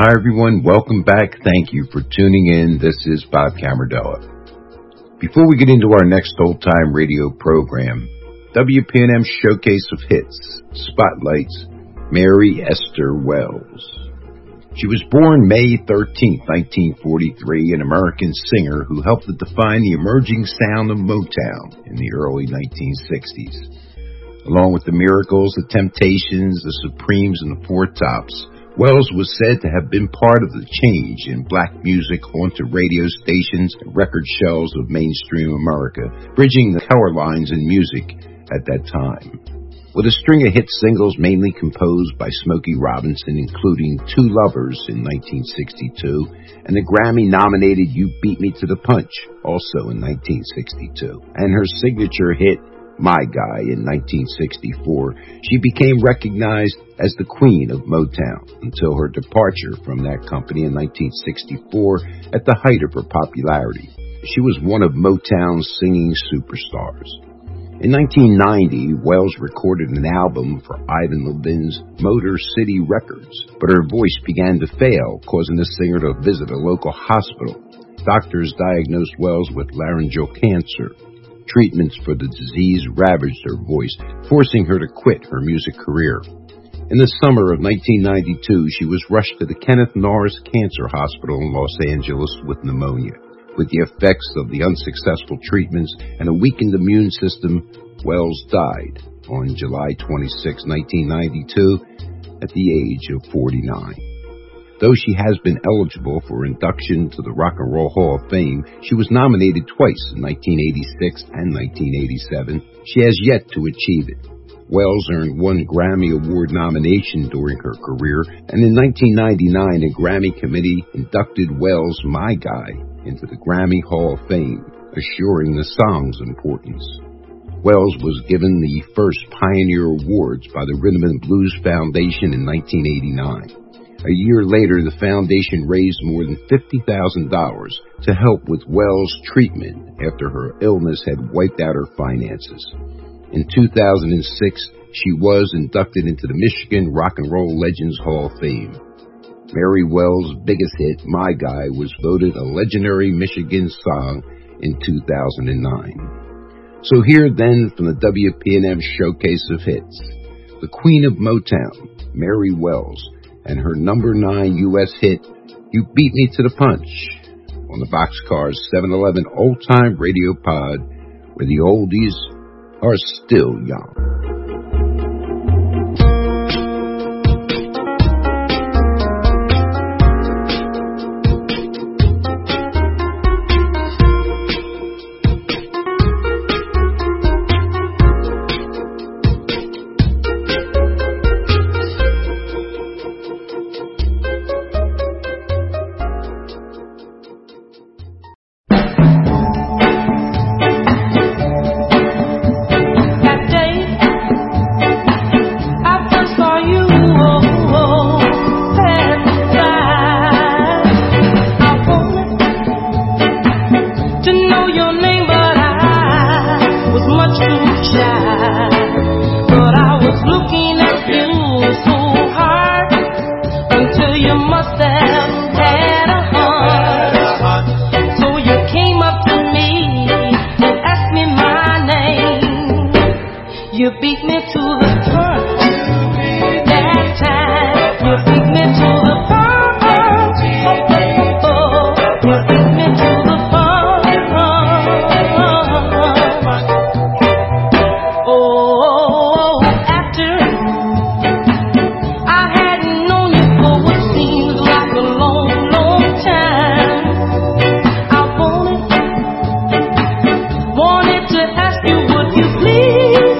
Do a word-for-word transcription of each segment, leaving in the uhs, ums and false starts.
Hi, everyone. Welcome back. Thank you for tuning in. This is Bob Camardella. Before we get into our next old-time radio program, W P N M Showcase of Hits spotlights Mary Esther Wells. She was born May thirteenth, nineteen forty-three, an American singer who helped to define the emerging sound of Motown in the early nineteen sixties. Along with the Miracles, the Temptations, the Supremes, and the Four Tops, Wells was said to have been part of the change in black music onto radio stations and record shelves of mainstream America, bridging the color lines in music at that time. With a string of hit singles mainly composed by Smokey Robinson, including Two Lovers in nineteen sixty-two and the Grammy-nominated You Beat Me to the Punch, also in nineteen sixty-two, and her signature hit My Guy in nineteen sixty-four, she became recognized as the queen of Motown until her departure from that company in nineteen sixty-four at the height of her popularity. She was one of Motown's singing superstars. In nineteen ninety, Wells recorded an album for Ivan Levin's Motor City Records, but her voice began to fail, causing the singer to visit a local hospital. Doctors diagnosed Wells with laryngeal cancer. Treatments for the disease ravaged her voice, forcing her to quit her music career. In the summer of nineteen ninety-two, she was rushed to the Kenneth Norris Cancer Hospital in Los Angeles with pneumonia. With the effects of the unsuccessful treatments and a weakened immune system, Wells died on July twenty-sixth, nineteen ninety-two, at the age of forty-nine. Though she has been eligible for induction to the Rock and Roll Hall of Fame, she was nominated twice in nineteen eighty-six and nineteen eighty-seven. She has yet to achieve it. Wells earned one Grammy Award nomination during her career, and in nineteen ninety-nine, a Grammy committee inducted Wells' My Guy into the Grammy Hall of Fame, assuring the song's importance. Wells was given the first Pioneer Awards by the Rhythm and Blues Foundation in nineteen eighty-nine. A year later, the foundation raised more than fifty thousand dollars to help with Wells' treatment after her illness had wiped out her finances. In two thousand six, she was inducted into the Michigan Rock and Roll Legends Hall of Fame. Mary Wells' biggest hit, My Guy, was voted a legendary Michigan song in two thousand nine. So here then from the W P N M Showcase of Hits, the Queen of Motown, Mary Wells, and her number nine U S hit, You Beat Me to the Punch, on the Boxcars seven eleven Old Time Radio Pod, where the oldies are still young.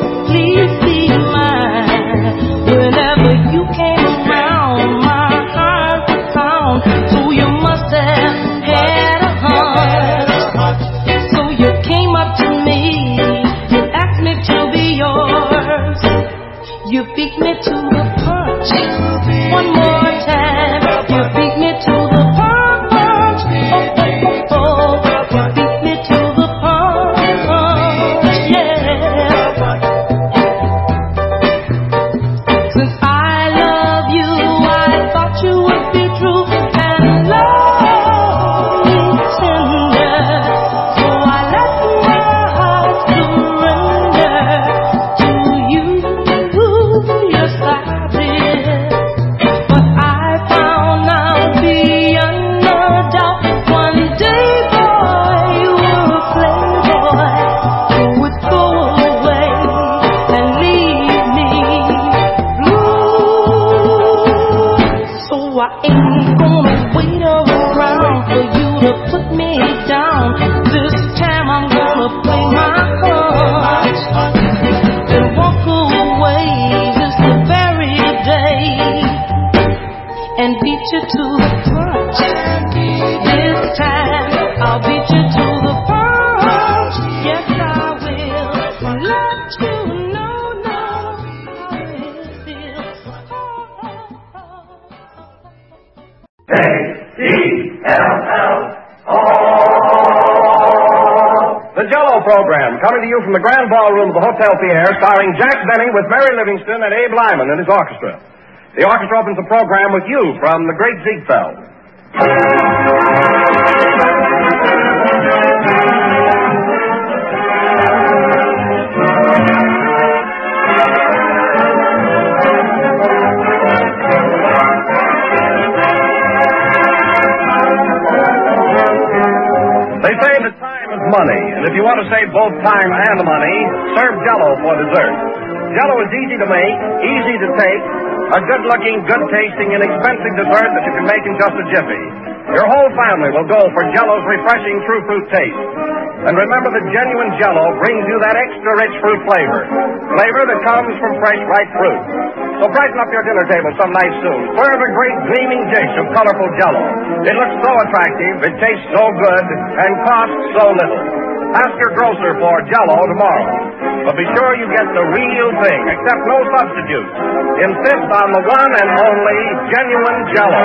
Whenever you came around my house. ain't gonna wait around for you to put me down. This time I'm gonna play my part and walk away this very day and beat you to the punch. This time I'll beat you to the punch. Yes, I will. Let you know now how it feels. A D L L O. The Jell-O program, coming to you from the Grand Ballroom of the Hotel Pierre, starring Jack Benny with Mary Livingston and Abe Lyman and his orchestra. The orchestra opens the program with You from the Great Ziegfeld. They say that time is money, and if you want to save both time and money, serve Jell-O for dessert. Jell-O is easy to make, easy to take, a good-looking, good-tasting, inexpensive dessert that you can make in just a jiffy. Your whole family will go for Jell-O's refreshing true fruit taste. And remember that genuine Jell-O brings you that extra rich fruit flavor. Flavor that comes from fresh, ripe fruit. So brighten up your dinner table some night soon. Serve a great gleaming dish of colorful Jell-O. It looks so attractive, it tastes so good, and costs so little. Ask your grocer for Jell-O tomorrow. But be sure you get the real thing, except no substitutes. Insist on the one and only genuine Jell-O.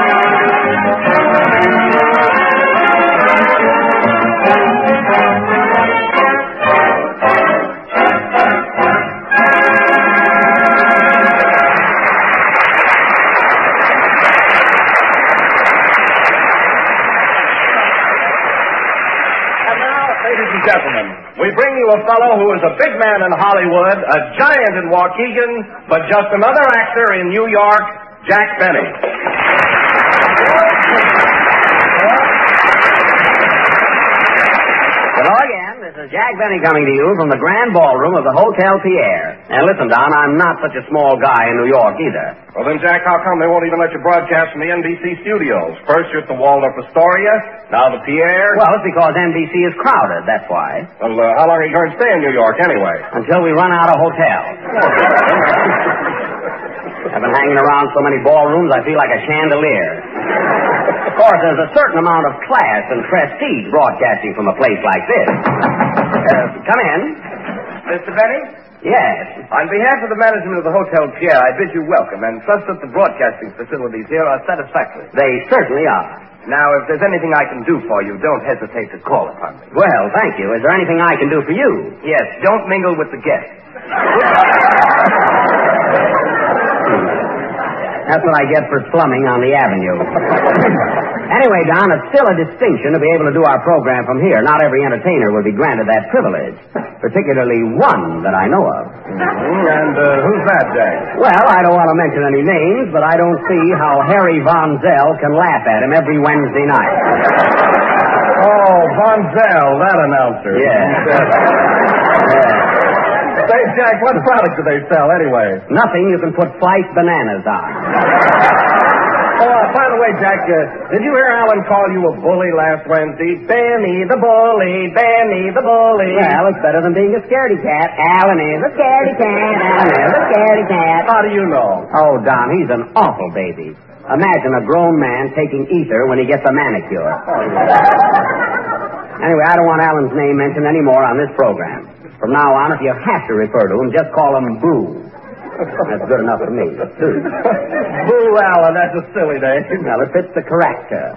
Gentlemen, we bring you a fellow who is a big man in Hollywood, a giant in Waukegan, but just another actor in New York, Jack Benny. Hello again. This is Jack Benny coming to you from the Grand Ballroom of the Hotel Pierre. And listen, Don, I'm not such a small guy in New York either. Well, then, Jack, how come they won't even let you broadcast from the N B C studios? First you're at the Waldorf Astoria, now the Pierre. Well, it's because N B C is crowded, that's why. Well, uh, how long are you going to stay in New York, anyway? Until we run out of hotels. I've been hanging around so many ballrooms, I feel like a chandelier. Of course, there's a certain amount of class and prestige broadcasting from a place like this. Uh, come in. Mister Benny? Yes. On behalf of the management of the Hotel Pierre, I bid you welcome and trust that the broadcasting facilities here are satisfactory. They certainly are. Now, if there's anything I can do for you, don't hesitate to call upon me. Well, thank you. Is there anything I can do for you? Yes, don't mingle with the guests. That's what I get for slumming on the avenue. Anyway, Don, it's still a distinction to be able to do our program from here. Not every entertainer will be granted that privilege, particularly one that I know of. Mm-hmm. And uh, who's that, Jack? Well, I don't want to mention any names, but I don't see how Harry Von Zell can laugh at him every Wednesday night. Oh, Von Zell, that announcer. Yeah. Yeah. Say, Jack, what product do they sell, anyway? Nothing you can put sliced bananas on. Oh, uh, by the way, Jack, uh, did you hear Alan call you a bully last Wednesday? Benny the bully, Benny the bully. Well, it's better than being a scaredy cat. Alan is a scaredy cat, Alan is a scaredy cat. How do you know? Oh, Don, he's an awful baby. Imagine a grown man taking ether when he gets a manicure. Anyway, I don't want Alan's name mentioned anymore on this program. From now on, if you have to refer to him, just call him Boo. That's good enough for me. Boo Allen, that's a silly name. Well, it fits the character.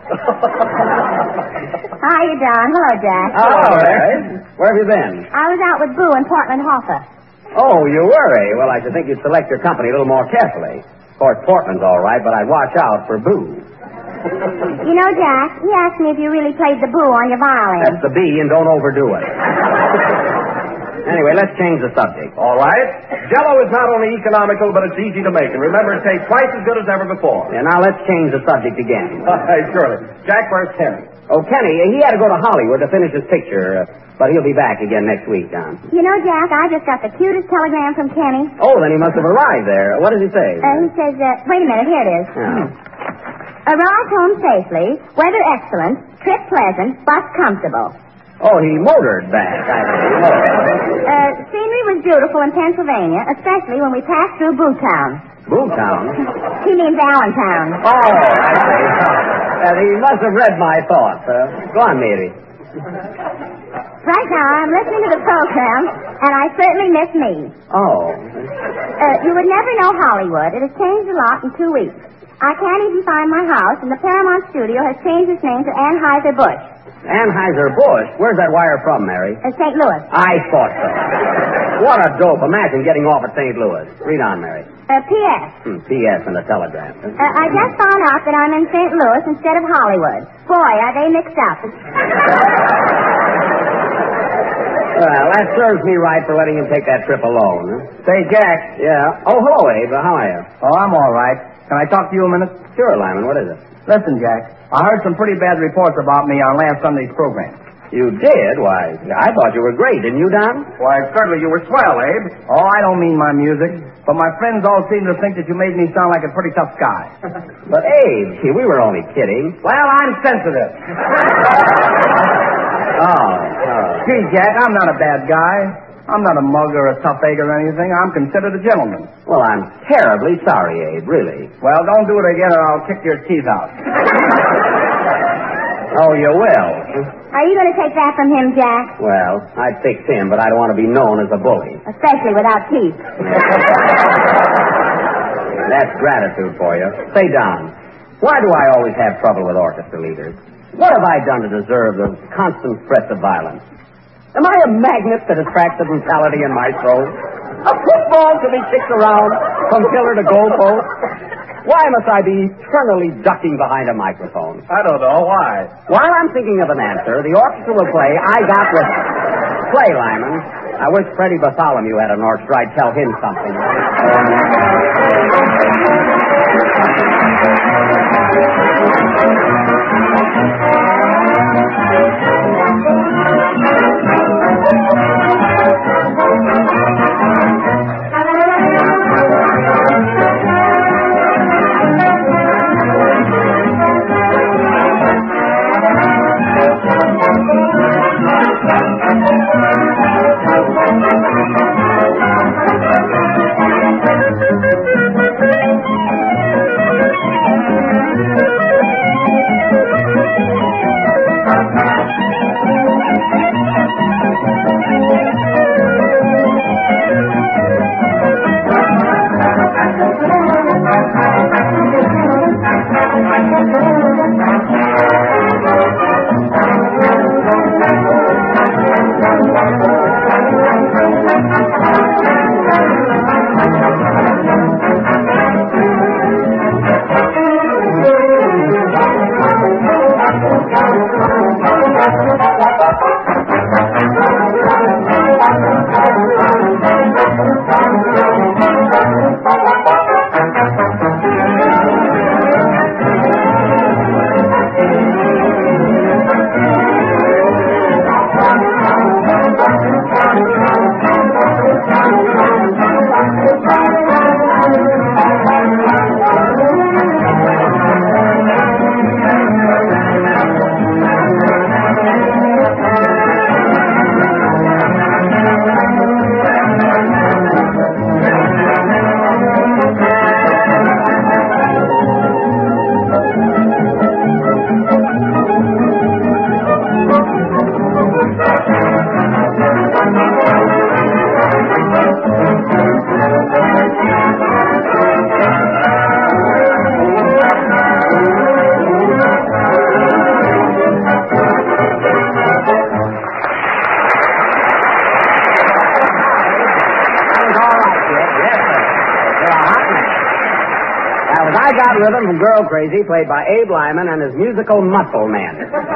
Hi, Don. Hello, Jack. Oh, all right. Where have you been? I was out with Boo in Portland Hoffa. Oh, you were, eh? Well, I should think you'd select your company a little more carefully. Of course, Portland's all right, but I'd watch out for Boo. You know, Jack, he asked me if you really played the Boo on your violin. That's the B, and don't overdo it. Anyway, let's change the subject. All right. Jell-O is not only economical, but it's easy to make. And remember, it tastes twice as good as ever before. Yeah, now let's change the subject again. All right, surely. Jack, where's Kenny? Oh, Kenny, he had to go to Hollywood to finish his picture, uh, but he'll be back again next week, Don. You know, Jack, I just got the cutest telegram from Kenny. Oh, then he must have arrived there. What does he say? Uh, he says, uh, wait a minute, here it is. Oh. Arrived home safely, weather excellent, trip pleasant, bus comfortable. Oh, he motored back. I Uh, scenery was beautiful in Pennsylvania, especially when we passed through Bootown. Bootown? He means Allentown. Oh, I see. Well, he must have read my thoughts. Uh, go on, Mary. Right now, I'm listening to the program, and I certainly miss me. Oh. Uh, you would never know Hollywood. It has changed a lot in two weeks. I can't even find my house, and the Paramount Studio has changed its name to Anheuser-Busch. Anheuser-Busch? Where's that wire from, Mary? Uh, Saint Louis. I thought so. What a dope. Imagine getting off at Saint Louis. Read on, Mary. Uh, P S. Hmm, P S and a telegram. Uh, I just found out that I'm in Saint Louis instead of Hollywood. Boy, are they mixed up. Well, that serves me right for letting him take that trip alone. Huh? Say, Jack. Yeah. Oh, hello, Abe. How are you? Oh, I'm all right. Can I talk to you a minute? Sure, Lyman. What is it? Listen, Jack. I heard some pretty bad reports about me on last Sunday's program. You did? Why, I thought you were great. Didn't you, Don? Why, certainly you were swell, Abe. Oh, I don't mean my music, but my friends all seem to think that you made me sound like a pretty tough guy. But, Abe, gee, we were only kidding. Well, I'm sensitive. Oh, oh. Gee, Jack, I'm not a bad guy. I'm not a mug or a tough egg or anything. I'm considered a gentleman. Well, I'm terribly sorry, Abe, really. Well, don't do it again or I'll kick your teeth out. Oh, you will? Are you going to take that from him, Jack? Well, I'd fix him, but I don't want to be known as a bully. Especially without teeth. That's gratitude for you. Say, Don, why do I always have trouble with orchestra leaders? What have I done to deserve the constant threats of violence? Am I a magnet that attracts the brutality in my soul? A football to be kicked around from pillar to goalpost? Why must I be eternally ducking behind a microphone? I don't know. Why? While I'm thinking of an answer, the orchestra will play I Got Rhythm. Play, Lyman. I wish Freddie Bartholomew had an orchestra. I'd tell him something. I Got Rhythm from Girl Crazy, played by Abe Lyman and his musical muscle men.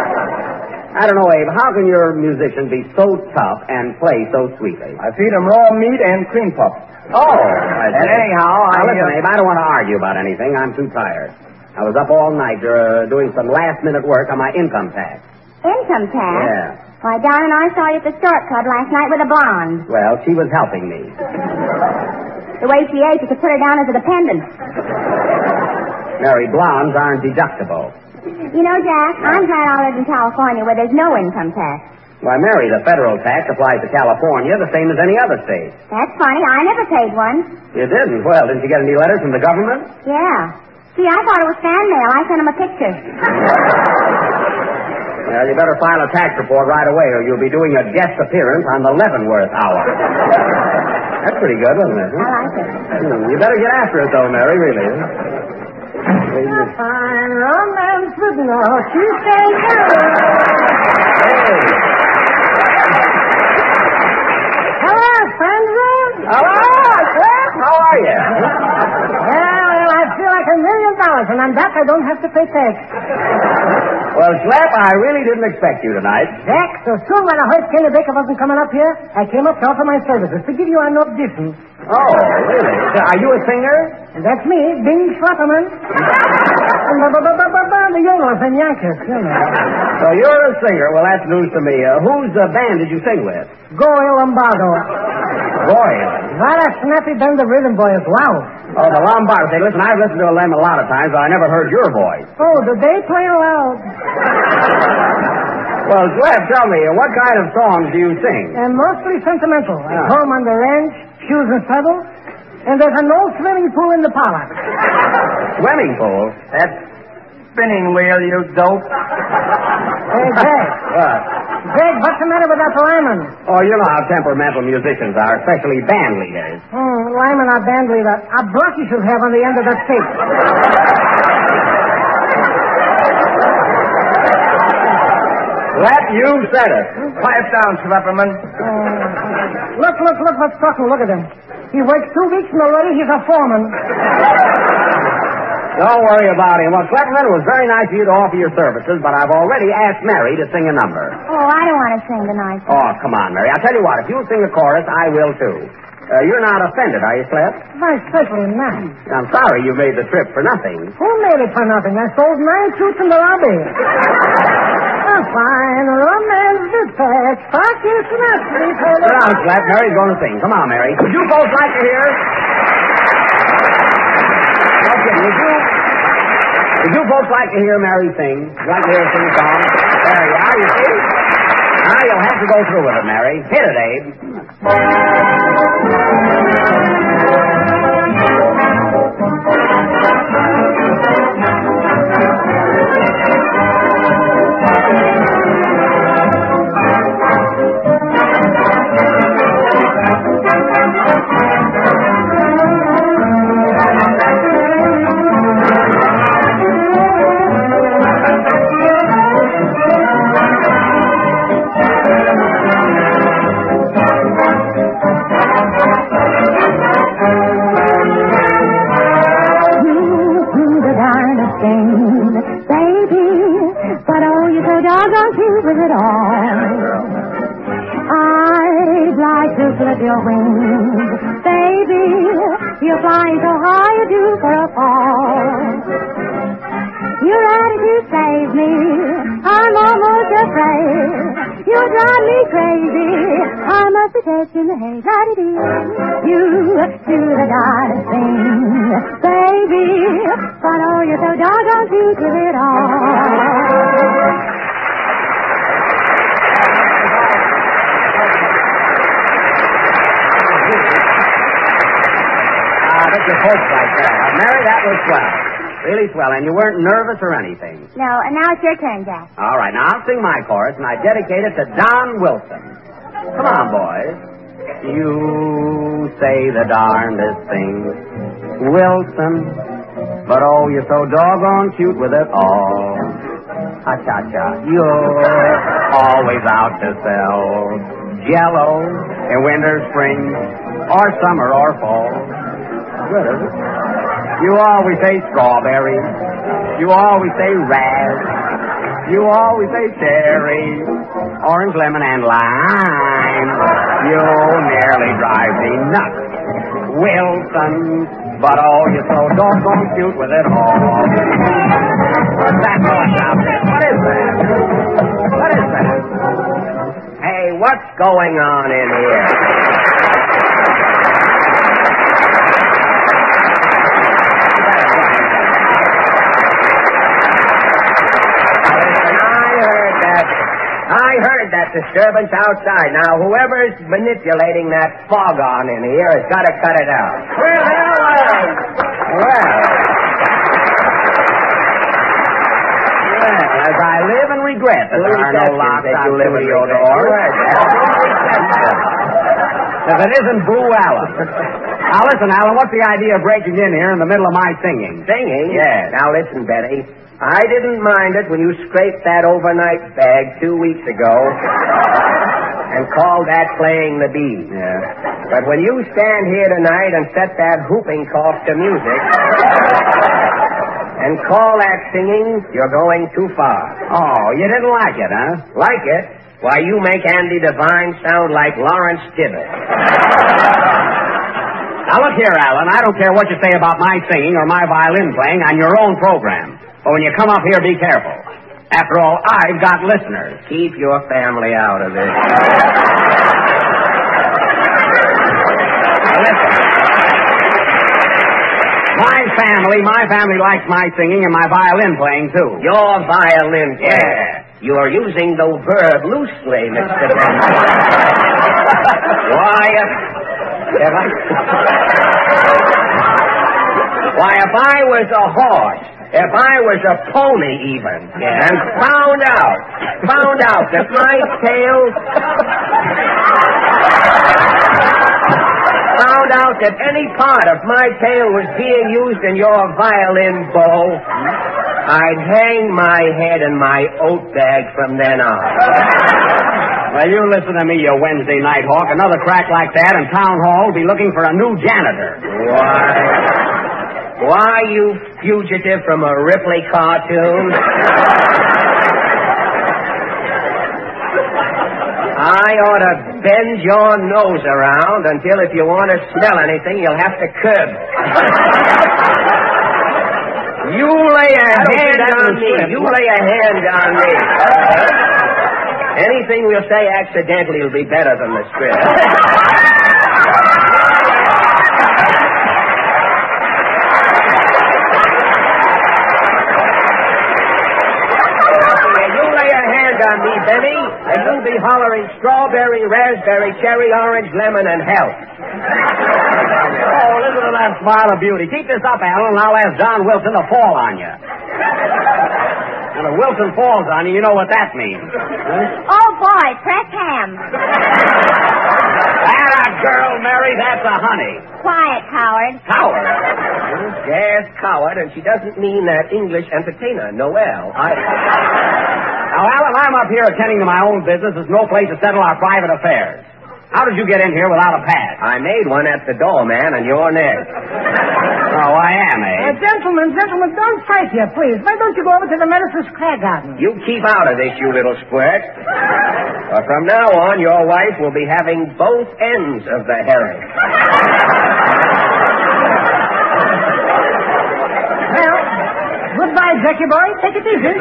I don't know, Abe, how can your musician be so tough and play so sweetly? I feed him raw meat and cream puffs. Oh, I And see. anyhow, I... Now, listen, uh, Abe, I don't want to argue about anything. I'm too tired. I was up all night uh, doing some last-minute work on my income tax. Income tax? Yeah. Why, Don and I saw you at the short club last night with a blonde. Well, she was helping me. The way she ate, you could put her down as a dependent. Mary, blondes aren't deductible. You know, Jack, I'm glad I live in California where there's no income tax. Why, Mary, the federal tax applies to California the same as any other state. That's funny. I never paid one. You didn't? Well, didn't you get any letters from the government? Yeah. See, I thought it was fan mail. I sent him a picture. Well, you better file a tax report right away or you'll be doing a guest appearance on the Leavenworth Hour. That's pretty good, wasn't it? Huh? I like it. Hmm, you better get after it, though, Mary, really. A fine romance with no cheesecake. Hey. Hello, friends. Hello, Cliff. How are you? Yeah, well, I feel like a million dollars, and on that I don't have to pay tax. Well, Slap, I really didn't expect you tonight. Jack, so soon when I heard Kenny Baker wasn't coming up here, I came up to offer my services to give you an audition. Oh, really? Are you a singer? And that's me, Bing Schlapperman. And the, the, the, the, the, the Yodelers and Yankers, you know. So you're a singer. Well, that's news to me. Uh, whose uh, band did you sing with? Goy Lombardo. Boy. What a snappy band of rhythm boys. Wow. Oh, the Lombardo. Say, listen, I've listened to them a lot of times, but I never heard your voice. Oh, do they play loud? Well, Slap, tell me, uh, what kind of songs do you sing? And mostly sentimental. At Yeah. home on the ranch, shoes and saddle, and there's an old swimming pool in the parlor. Swimming pool? That's spinning wheel, you dope. Hey, Greg. What? Greg, what's the matter with that Lyman? Oh, you know how temperamental musicians are, especially band leaders. Hmm, Lyman, our band leader. A brush you should have on the end of that stick. Slap, you said it. Pipe down, Slapperman. Uh, look, look, look what's talking. Look at him. He worked two weeks and already he's a foreman. Don't worry about him. Well, Slapperman, it was very nice of you to offer your services, but I've already asked Mary to sing a number. Oh, I don't want to sing tonight. Oh, come on, Mary. I'll tell you what. If you'll sing a chorus, I will, too. Uh, you're not offended, are you, Slap? Why, certainly not. I'm sorry you made the trip for nothing. Who made it for nothing? I sold nine suits in the lobby. A fine romance with sex. Fuck you, not sleep. Sit down, Slap. Mary's going to sing. Come on, Mary. Would you both like to hear? Okay, would you... Would you folks like to hear Mary sing? Would you like to hear her sing a song? There you are, you see? Now you'll have to go through with it, Mary. Hit it, Abe. Flip your wings, baby. You're flying so high you do for a fall. You're ready to save me. I'm almost afraid. You drive me crazy. I must be taking the hay. Da-dee-dee. You do the darndest thing, baby. But oh, you're so doggone cute with it all. Your folks like that. Uh, Mary, that was swell. Really swell. And you weren't nervous or anything. No, and now it's your turn, Jack. All right. Now, I'll sing my chorus, and I dedicate it to Don Wilson. Come on, boys. You say the darndest things, Wilson. But, oh, you're so doggone cute with it all. Ha-cha-cha. You're always out to sell Jell-O in winter, spring, or summer, or fall. Good, is it? You always say strawberry. You always say raz. You always say cherry. Orange, lemon, and lime. You nearly drive me nuts, Wilson. But oh, you're so doggone cute with it all. What's that noise out there? What is that? What is that? Hey, what's going on in here? that disturbance outside. Now, whoever's manipulating that foghorn in here has got to cut it out. Where the hell are you? Well. Well, as I live and regret that there are no locks on studio doors. If it isn't Blue Allen. Now, listen, Alan, what's the idea of breaking in here in the middle of my singing? Singing? Yes. Now, listen, Betty. I didn't mind it when you scraped that overnight bag two weeks ago and called that playing the bees. Yeah. But when you stand here tonight and set that whooping cough to music and call that singing, you're going too far. Oh, you didn't like it, huh? Like it? Why, you make Andy Devine sound like Lawrence Tibbett. Now, look here, Alan. I don't care what you say about my singing or my violin playing on your own program. But when you come up here, be careful. After all, I've got listeners. Keep your family out of this. Now, listen. My family, my family likes my singing and my violin playing, too. Your violin player. Yeah. You are using the verb loosely, Mister Benson. Why, if, if I... Why, if I was a horse, if I was a pony even, yeah. and found out, found out that my tail... found out that any part of my tail was being used in your violin bow, I'd hang my head in my oat bag from then on. Well, you listen to me, you Wednesday night hawk. Another crack like that and Town Hall will be looking for a new janitor. Why? Why, you fugitive from a Ripley cartoon? I ought to bend your nose around until if you want to smell anything, you'll have to curb it. You lay a hand on me. You lay a hand on me. Anything we'll say accidentally will be better than the script. On me, Benny, and you'll be hollering strawberry, raspberry, cherry, orange, lemon, and health. Oh, listen to that smile of beauty. Keep this up, Alan, and I'll ask Don Wilson to fall on you. And if Wilson falls on you, you know what that means. Huh? Oh, boy, press ham. That a girl, Mary, that's a honey. Quiet, coward. Coward? Yes, coward, and she doesn't mean that English entertainer, Noel. I... Now, Alan, I'm up here attending to my own business. There's no place to settle our private affairs. How did you get in here without a pass? I made one at the door, man, and you're next. Oh, I am, eh? Uh, gentlemen, gentlemen, don't fight here, please. Why don't you go over to the Menace's Square Garden? You keep out of this, you little squirt. But from now on, your wife will be having both ends of the herring. Well, goodbye, Jackie boy. Take it easy.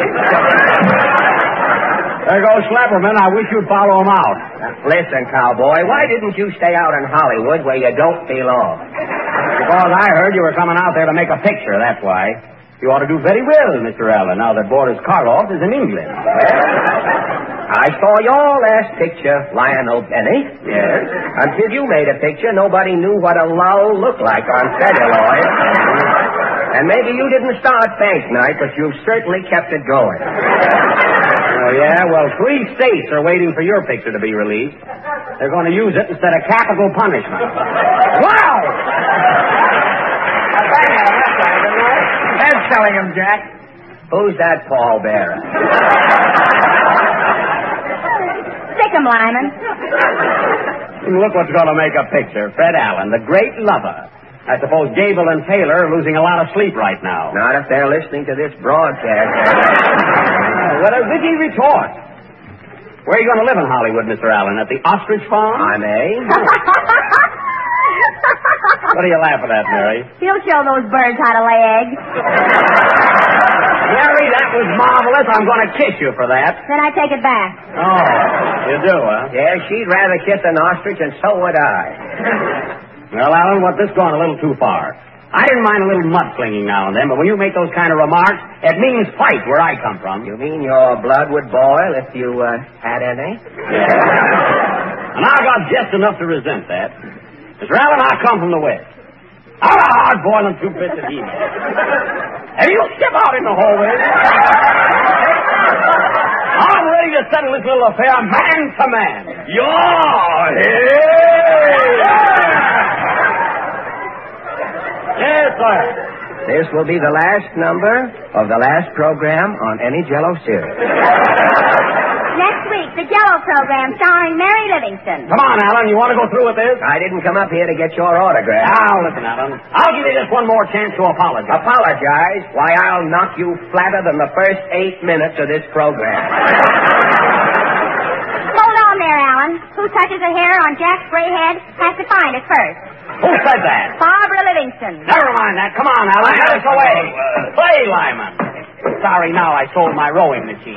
There goes Schlepperman. I wish you'd follow him out. Listen, cowboy, why didn't you stay out in Hollywood where you don't belong? Because I heard you were coming out there to make a picture, that's why. You ought to do very well, Mister Allen, now that Boris Karloff is in England. I saw your last picture, Lionel Benny. Yes? Until you made a picture, nobody knew what a lull looked like on celluloid. And maybe you didn't start Bank Night, but you've certainly kept it going. Oh, yeah? Well, three states are waiting for your picture to be released. They're going to use it instead of capital punishment. Wow! That's selling him, Jack. Who's that pallbearer? Stick 'em, Lyman. Look what's going to make a picture. Fred Allen, the great lover. I suppose Gable and Taylor are losing a lot of sleep right now. Not if they're listening to this broadcast. Uh, what a witty retort. Where are you going to live in Hollywood, Mister Allen? At the ostrich farm? I may. What are you laughing at, Mary? He'll show those birds how to lay eggs. Mary, that was marvelous. I'm going to kiss you for that. Then I take it back. Oh, you do, huh? Yeah, she'd rather kiss an ostrich, and so would I. Well, Alan, what this gone a little too far. I didn't mind a little mudslinging now and then, but when you make those kind of remarks, it means fight where I come from. You mean your blood would boil if you uh, had any? Yeah. And I got just enough to resent that. Mister Allen, I come from the West. I'm a hard-boiling two-bits of he-man. And you step out in the hallway. I'm ready to settle this little affair man to man. You're here. Yes, sir. This will be the last number of the last program on any Jello series. Next week, the Jello program starring Mary Livingston. Come on, Alan. You want to go through with this? I didn't come up here to get your autograph. Now, listen, Alan. I'll give you just one more chance to apologize. Apologize? Why, I'll knock you flatter than the first eight minutes of this program. Hold on there, Alan. Who touches a hair on Jack's gray head has to find it first. Who said that? Barbara Livingston. Never mind that. Come on, Alan. Get us away. Play, Lyman. Sorry, now I sold my rowing machine.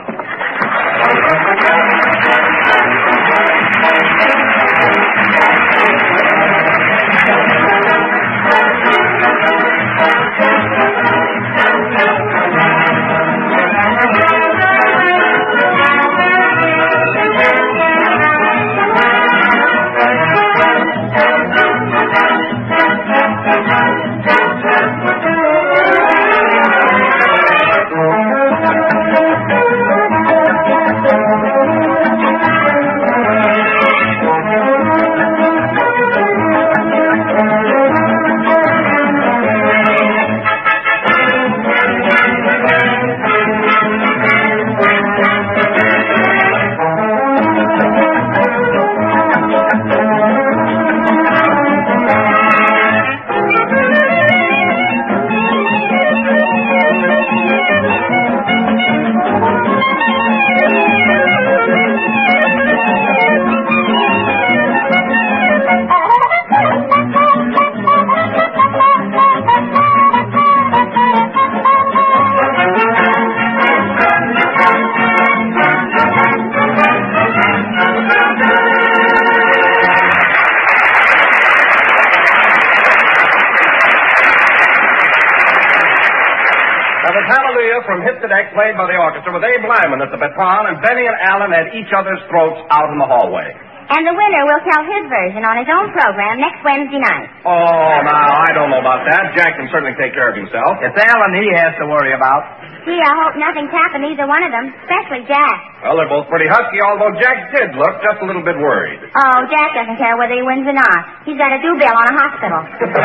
From Hit the Deck, played by the orchestra, with Abe Lyman at the baton and Benny and Allen at each other's throats out in the hallway. And the winner will tell his version on his own program next Wednesday night. Oh, now, I don't know about that. Jack can certainly take care of himself. It's Alan he has to worry about. Gee, I hope nothing's happened to either one of them, especially Jack. Well, they're both pretty husky, although Jack did look just a little bit worried. Oh, Jack doesn't care whether he wins or not. He's got a due bill on a hospital.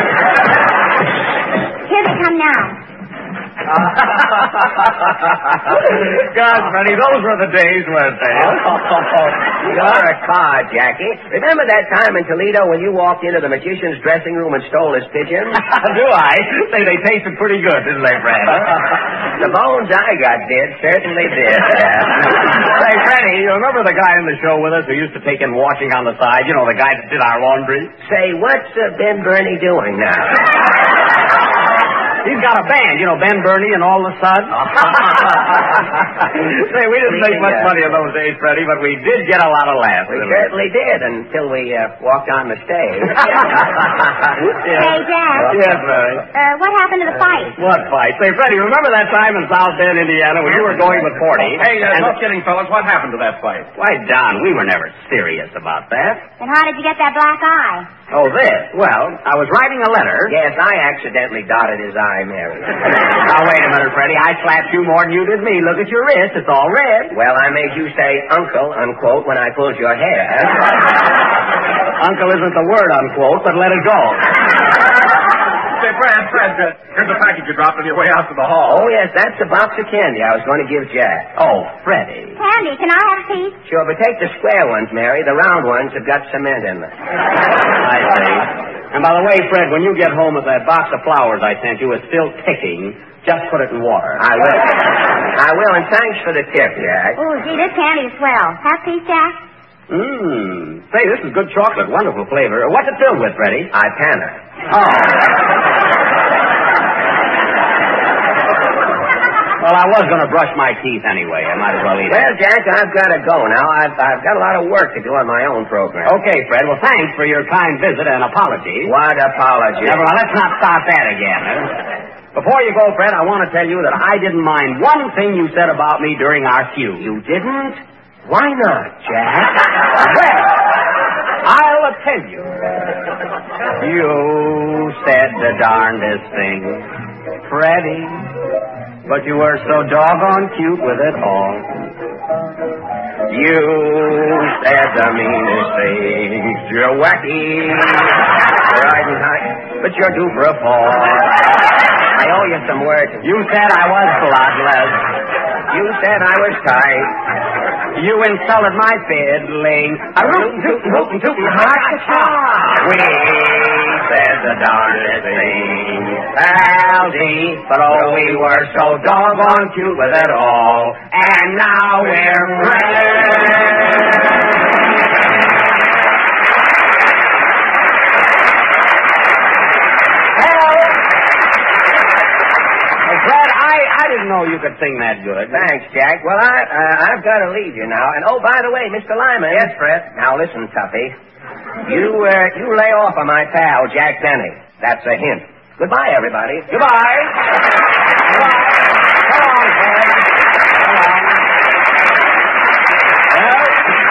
Here they come now. God, Freddie, those were the days, weren't they? You're a card, Jackie. Remember that time in Toledo when you walked into the magician's dressing room and stole his pigeons? Do I? Say, they tasted pretty good, didn't they, Fred? The bones I got did certainly did. Say, Freddie, you remember the guy in the show with us who used to take in washing on the side? You know, the guy that did our laundry? Say, what's uh, Ben Burney doing now? He's got a band, you know, Ben Burney and All the Suds. Say, we didn't make much money in those days, Freddie, but we did get a lot of laughs. We certainly did, until we uh, walked on the stage. Hey, Jack. Yes, Freddie. Uh, what happened to the fight? What fight? Say, Freddie, remember that time in South Bend, Indiana, when you were going with forty? Hey, uh, and no kidding, fellas. What happened to that fight? Why, Don, we were never serious about that. Then how did you get that black eye? Oh, this? Well, I was writing a letter. Yes, I accidentally dotted his eye, Mary. Now, wait a minute, Freddie. I slapped you more than you did me. Look at your wrist. It's all red. Well, I made you say uncle, unquote, when I pulled your hair. Uncle isn't the word, unquote, but let it go. Say, Fred, Fred, uh, here's a package you dropped on your way out to the hall. Oh, yes, that's a box of candy I was going to give Jack. Oh, Freddie. Candy, can I have a piece? Sure, but take the square ones, Mary. The round ones have got cement in them. I see. And by the way, Fred, when you get home with that box of flowers I sent you is still ticking, just put it in water. I will. I will, and thanks for the tip, Jack. Oh, gee, this candy is swell. Have a piece, Jack? Mmm. Say, this is good chocolate. Wonderful flavor. What's it filled with, Freddie? Ipana. Oh. Well, I was going to brush my teeth anyway. I might as well eat it. Well, Jack, I've got to go now. I've, I've got a lot of work to do on my own program. Okay, Fred. Well, thanks for your kind visit and apology. What apology? Never mind. Let's not start that again. Before you go, Fred, I want to tell you that I didn't mind one thing you said about me during our feud. You didn't? Why not, Jack? Well, I'll tell you. You said the darndest thing, Freddie, but you were so doggone cute with it all. You said the meanest things. You're wacky, riding high, but you're due for a fall. I owe you some words. You said I was bloodless. You said I was tight. You insulted my fiddling. A rootin' tootin' hootin' tootin' ha-cha-cha. We said the darndest things, Aldi, but oh, we were so doggone cute with it all. and now we're friends. I didn't know you could sing that good. Thanks, Jack. Well, I, uh, I've got to leave you now. And, oh, by the way, Mister Lyman. Yes, Fred. Now, listen, Tuffy. You, uh, you lay off on my pal, Jack Benny. That's a hint. Goodbye, everybody. Goodbye. Goodbye. So long, Fred. So long. Well,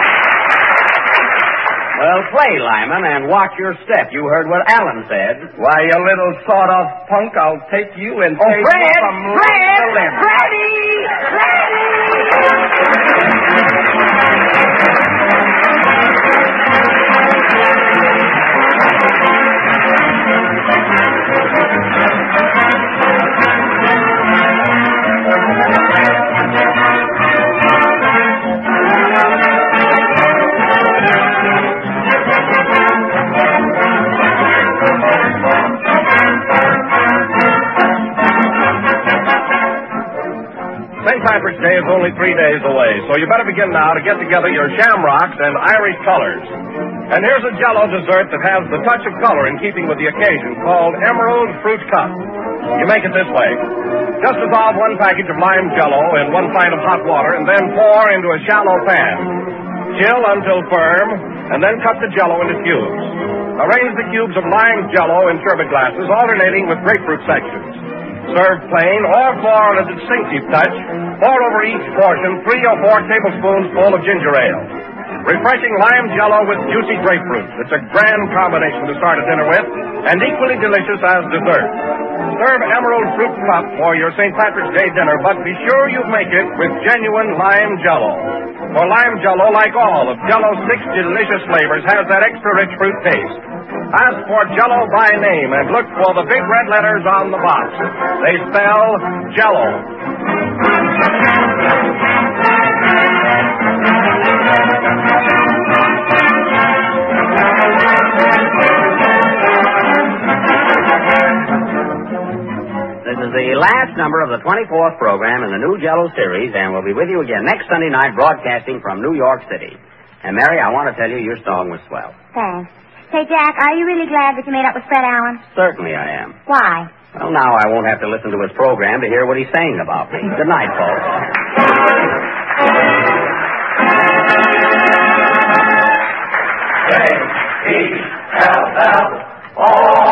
well, play, Lyman, and watch your step. You heard what Alan said. Why, you little sawed-off punk, I'll take you and Oh, save you Fred! from Fred! the limb. Freddie! Saint Patrick's Day is only three days away, so you better begin now to get together your shamrocks and Irish colors. And here's a Jell-O dessert that has the touch of color in keeping with the occasion, called Emerald Fruit Cup. You make it this way. Just dissolve one package of lime Jell-O in one pint of hot water and then pour into a shallow pan. Chill until firm, and then cut the Jell-O into cubes. Arrange the cubes of lime Jell-O in sherbet glasses, alternating with grapefruit sections. Serve plain or for a distinctive touch, pour over each portion three or four tablespoons full of ginger ale. Refreshing lime Jell-O with juicy grapefruit. It's a grand combination to start a dinner with, and equally delicious as dessert. Serve Emerald Fruit Cup for your Saint Patrick's Day dinner, but be sure you make it with genuine lime Jell-O. For lime Jell-O, like all of Jell-O's six delicious flavors, has that extra rich fruit taste. Ask for Jell-O by name and look for the big red letters on the box. They spell Jell-O. This is the last number of the twenty-fourth program in the new Jell-O series, and we'll be with you again next Sunday night broadcasting from New York City. And, Mary, I want to tell you your song was swell. Thanks. Say, Jack, are you really glad that you made up with Fred Allen? Certainly I am. Why? Well, now I won't have to listen to his program to hear what he's saying about me. Good night, folks. J E L L O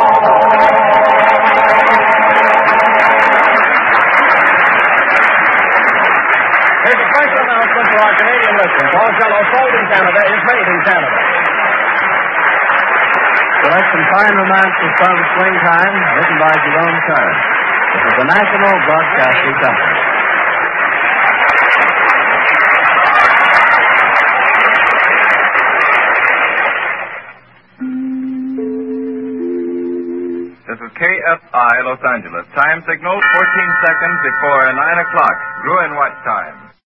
Here's a special announcement for our Canadian listeners. All Jell-O sold in Canada is made in Canada. Select some fine romances from Springtime, written by Jerome Kern. This is the National Broadcasting Company. This is K F I, Los Angeles. Time signal fourteen seconds before nine o'clock. Gruen Watch Time.